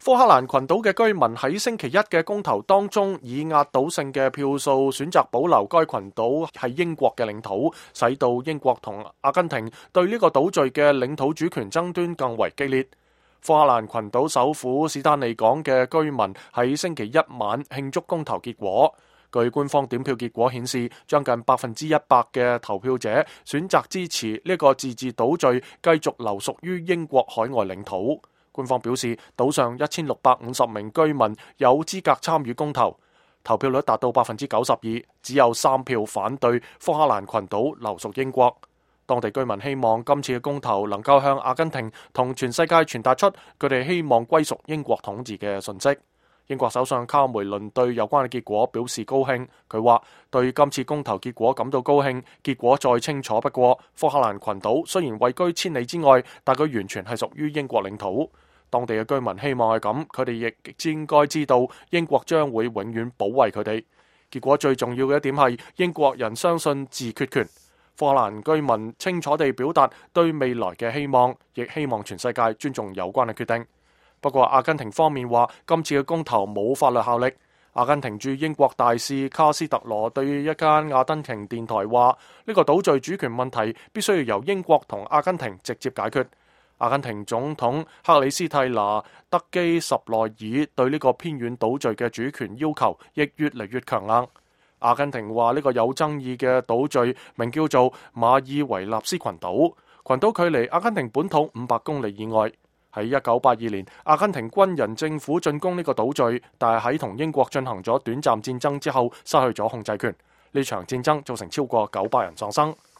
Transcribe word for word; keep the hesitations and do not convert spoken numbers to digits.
福克蘭群島嘅居民喺星期一嘅公投當中，以壓倒性嘅票數選擇保留該群島係英國嘅領土，使到英國同阿根廷對呢個島嶼嘅領土主權爭端更為激烈。福克蘭群島首府史丹利港嘅居民喺星期一晚慶祝公投結果。據官方點票結果顯示，將近百分之一百嘅投票者選擇支持呢個自治島嶼繼續留屬於英國海外領土。官方表示，島上一千六百五十名居民有資格參與公投，投票率達到百分之九十二，只有三票反對福克蘭群島留屬英國。當地居民希望今次嘅公投能夠向阿根廷同全世界傳達出佢哋希望歸屬英國統治嘅訊息。英國首相卡梅倫對有關嘅結果表示高興，佢話對今次公投結果感到高興，結果再清楚不過。福克蘭群島雖然位居千里之外，但佢完全係屬於英國領土。當地嘅居民希望係咁，佢哋亦應該知道英國將會永遠保衛佢哋。結果最重要嘅一點係英國人相信自決權。福克蘭居民清楚地表達對未來嘅希望，亦希望全世界尊重有關嘅決定。不過阿根廷方面話，今次嘅公投冇法律效力。阿根廷駐英國大使卡斯特羅對一間阿根廷電台話，呢個島嶼主權問題必須要由英國同阿根廷直接解決。阿根廷總統克里斯蒂娜德基什內爾對呢個偏遠島嶼嘅主權要求亦越嚟越強硬。阿根廷話呢個有爭議嘅島嶼名叫做馬爾維納斯群島，群島距離阿根廷本土五百公里以外。喺一九八二年，阿根廷軍人政府進攻呢個島嶼，但係喺同英國進行咗短暫戰爭之後，失去咗控制權。呢場戰爭造成超過九百人喪生。